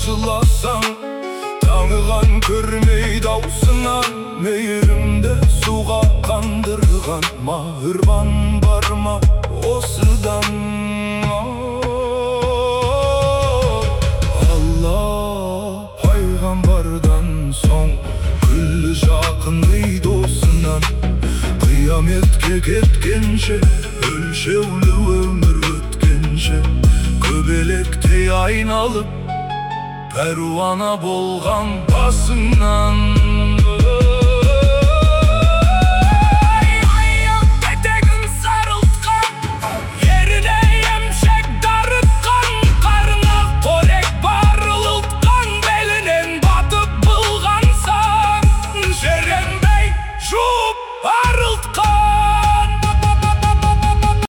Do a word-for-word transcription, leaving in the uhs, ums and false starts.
жыласаң, таңыған көрмей даусынан, мейірімді суға қандырған мағырбан бар ма осыдан? Алла пайғамбардан соң күллі жақын үй досынан, қияметке кеткенше, өлшеулі өмір өткенше, көбелектей айналып пәруана болған басыңнан.